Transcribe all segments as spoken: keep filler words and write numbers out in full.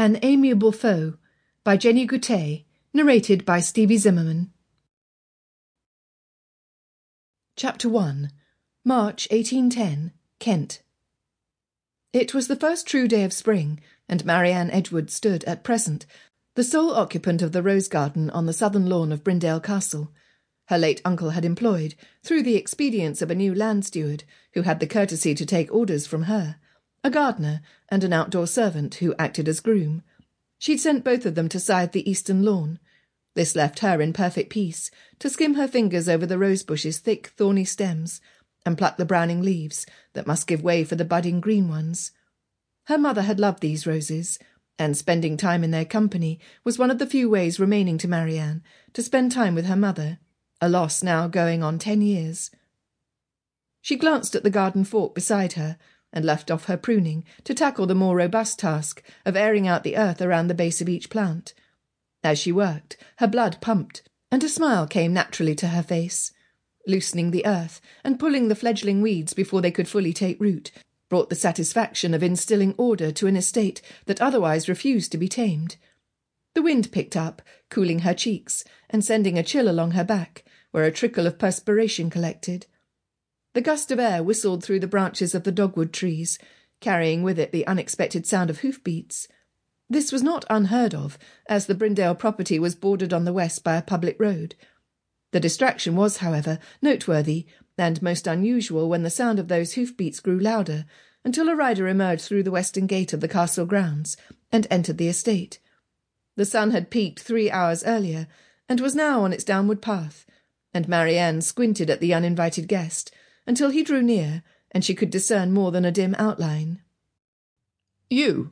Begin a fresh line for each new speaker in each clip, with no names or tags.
An Amiable Foe by Jenny Goutet, narrated by Stevie Zimmerman. Chapter one. March eighteen ten, Kent. It was the first true day of spring, and Marianne Edgeworth stood, at present, the sole occupant of the rose garden on the southern lawn of Brindale Castle. Her late uncle had employed, through the expedients of a new land steward, who had the courtesy to take orders from her, a gardener and an outdoor servant who acted as groom. She'd sent both of them to scythe the eastern lawn. This left her in perfect peace, to skim her fingers over the rose-bush's thick, thorny stems, and pluck the browning leaves that must give way for the budding green ones. Her mother had loved these roses, and spending time in their company was one of the few ways remaining to Marianne to spend time with her mother, a loss now going on ten years. She glanced at the garden fork beside her, and left off her pruning to tackle the more robust task of airing out the earth around the base of each plant. As she worked, her blood pumped, and a smile came naturally to her face. Loosening the earth and pulling the fledgling weeds before they could fully take root brought the satisfaction of instilling order to an estate that otherwise refused to be tamed. The wind picked up, cooling her cheeks and sending a chill along her back, where a trickle of perspiration collected. The gust of air whistled through the branches of the dogwood trees, carrying with it the unexpected sound of hoofbeats. This was not unheard of, as the Brindale property was bordered on the west by a public road. The distraction was, however, noteworthy, and most unusual when the sound of those hoofbeats grew louder, until a rider emerged through the western gate of the castle grounds, and entered the estate. The sun had peaked three hours earlier, and was now on its downward path, and Marianne squinted at the uninvited guest, until he drew near, and she could discern more than a dim outline. "You!"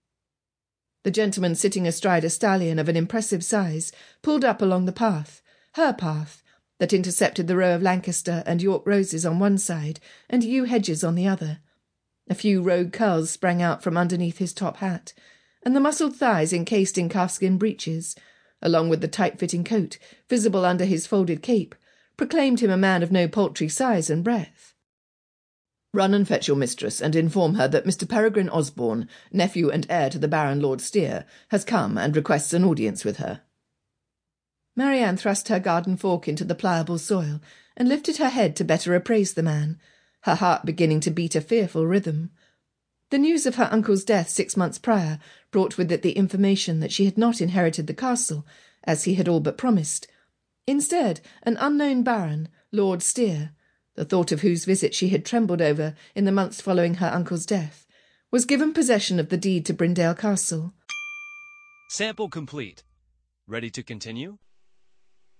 The gentleman sitting astride a stallion of an impressive size pulled up along the path, her path, that intercepted the row of Lancaster and York roses on one side and yew hedges on the other. A few rogue curls sprang out from underneath his top hat, and the muscled thighs encased in calfskin breeches, along with the tight-fitting coat, visible under his folded cape, proclaimed him a man of no paltry size and breadth. "Run and fetch your mistress, and inform her that Mister Peregrine Osborne, nephew and heir to the Baron Lord Steer, has come and requests an audience with her." Marianne thrust her garden fork into the pliable soil, and lifted her head to better appraise the man, her heart beginning to beat a fearful rhythm. The news of her uncle's death six months prior brought with it the information that she had not inherited the castle, as he had all but promised. Instead, an unknown baron, Lord Steer, the thought of whose visit she had trembled over in the months following her uncle's death, was given possession of the deed to Brindale Castle.
Sample complete. Ready to continue?